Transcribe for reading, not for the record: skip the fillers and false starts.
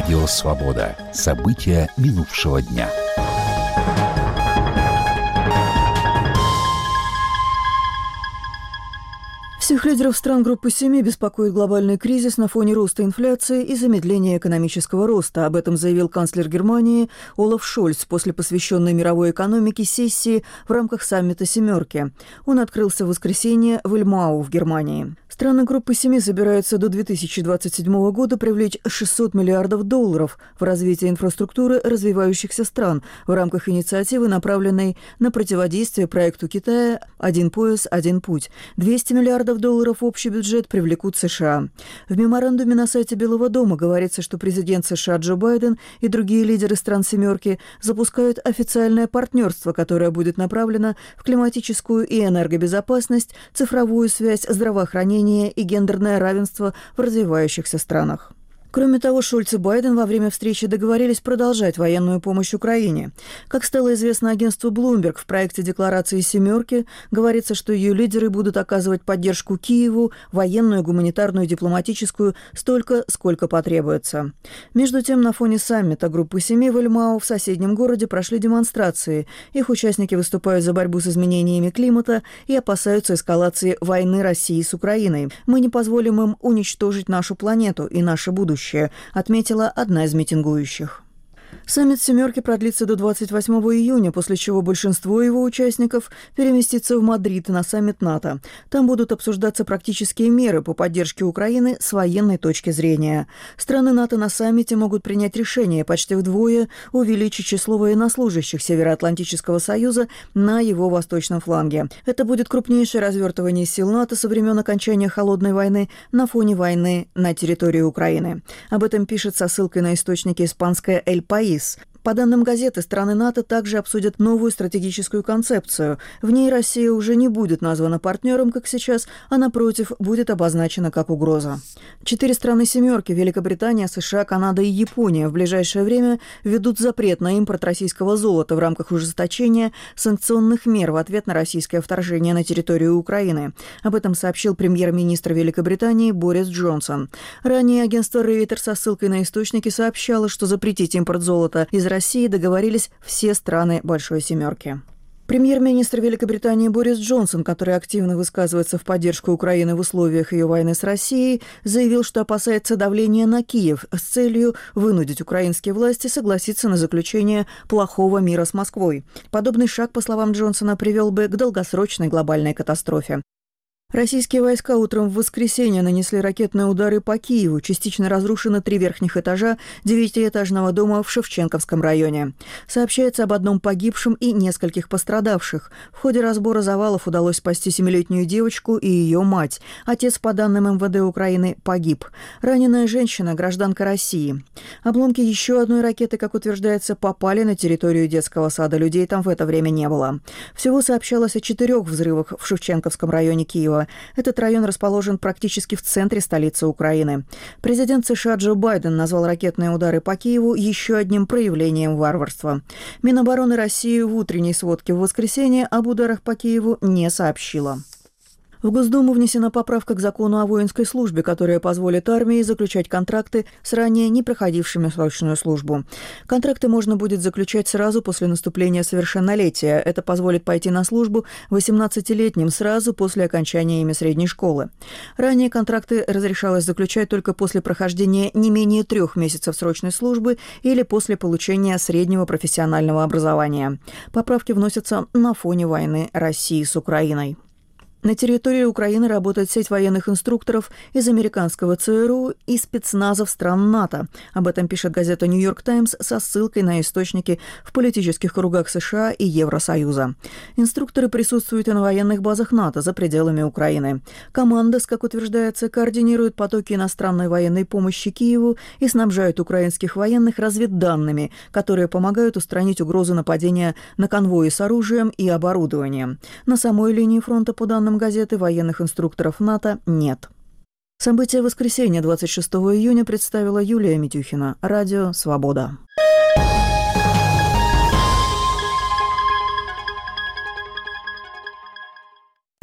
Радио «Свобода». События минувшего дня. Всех лидеров стран Группы 7 беспокоит глобальный кризис на фоне роста инфляции и замедления экономического роста. Об этом заявил канцлер Германии Олаф Шольц после посвященной мировой экономике сессии в рамках саммита «Семерки». Он открылся в воскресенье в Эльмау в Германии. Страны Группы 7 собираются до 2027 года привлечь $600 миллиардов в развитие инфраструктуры развивающихся стран в рамках инициативы, направленной на противодействие проекту Китая «Один пояс, один путь». $200 миллиардов общий бюджет привлекут США. В меморандуме на сайте Белого дома говорится, что президент США Джо Байден и другие лидеры стран «Семерки» запускают официальное партнерство, которое будет направлено в климатическую и энергобезопасность, цифровую связь, здравоохранение и гендерное равенство в развивающихся странах. Кроме того, Шольц и Байден во время встречи договорились продолжать военную помощь Украине. Как стало известно агентству Bloomberg, в проекте декларации «Семерки» говорится, что ее лидеры будут оказывать поддержку Киеву, военную, гуманитарную, дипломатическую, столько, сколько потребуется. Между тем, на фоне саммита Группы 7 в Эльмау в соседнем городе прошли демонстрации. Их участники выступают за борьбу с изменениями климата и опасаются эскалации войны России с Украиной. «Мы не позволим им уничтожить нашу планету и наше будущее», отметила одна из митингующих. Саммит «Семерки» продлится до 28 июня, после чего большинство его участников переместится в Мадрид на саммит НАТО. Там будут обсуждаться практические меры по поддержке Украины с военной точки зрения. Страны НАТО на саммите могут принять решение почти вдвое увеличить число военнослужащих Североатлантического союза на его восточном фланге. Это будет крупнейшее развертывание сил НАТО со времен окончания Холодной войны на фоне войны на территории Украины. Об этом пишет со ссылкой на источники испанская «Эль Паис». По данным газеты, страны НАТО также обсудят новую стратегическую концепцию. В ней Россия уже не будет названа партнером, как сейчас, а, напротив, будет обозначена как угроза. 4 страны «Семерки» – Великобритания, США, Канада и Япония – в ближайшее время введут запрет на импорт российского золота в рамках ужесточения санкционных мер в ответ на российское вторжение на территорию Украины. Об этом сообщил премьер-министр Великобритании Борис Джонсон. Ранее агентство Reuters со ссылкой на источники сообщало, что запретить импорт золота из России договорились все страны Большой Семерки. Премьер-министр Великобритании Борис Джонсон, который активно высказывается в поддержку Украины в условиях ее войны с Россией, заявил, что опасается давления на Киев с целью вынудить украинские власти согласиться на заключение плохого мира с Москвой. Подобный шаг, по словам Джонсона, привел бы к долгосрочной глобальной катастрофе. Российские войска утром в воскресенье нанесли ракетные удары по Киеву. Частично разрушены 3 верхних этажа 9-этажного дома в Шевченковском районе. Сообщается об одном погибшем и нескольких пострадавших. В ходе разбора завалов удалось спасти 7-летнюю девочку и ее мать. Отец, по данным МВД Украины, погиб. Раненая женщина – гражданка России. Обломки еще одной ракеты, как утверждается, попали на территорию детского сада. Людей там в это время не было. Всего сообщалось о 4 взрывах в Шевченковском районе Киева. Этот район расположен практически в центре столицы Украины. Президент США Джо Байден назвал ракетные удары по Киеву еще одним проявлением варварства. Минобороны России в утренней сводке в воскресенье об ударах по Киеву не сообщила. В Госдуму внесена поправка к закону о воинской службе, которая позволит армии заключать контракты с ранее не проходившими срочную службу. Контракты можно будет заключать сразу после наступления совершеннолетия. Это позволит пойти на службу 18-летним сразу после окончания ими средней школы. Ранее контракты разрешалось заключать только после прохождения не менее 3 месяцев срочной службы или после получения среднего профессионального образования. Поправки вносятся на фоне войны России с Украиной. На территории Украины работает сеть военных инструкторов из американского ЦРУ и спецназов стран НАТО. Об этом пишет газета «Нью-Йорк Таймс» со ссылкой на источники в политических кругах США и Евросоюза. Инструкторы присутствуют и на военных базах НАТО за пределами Украины. Командос, как утверждается, координирует потоки иностранной военной помощи Киеву и снабжает украинских военных разведданными, которые помогают устранить угрозу нападения на конвои с оружием и оборудованием. На самой линии фронта, по данным газеты, военных инструкторов НАТО нет. События воскресенья 26 июня представила Юлия Митюхина. Радио «Свобода».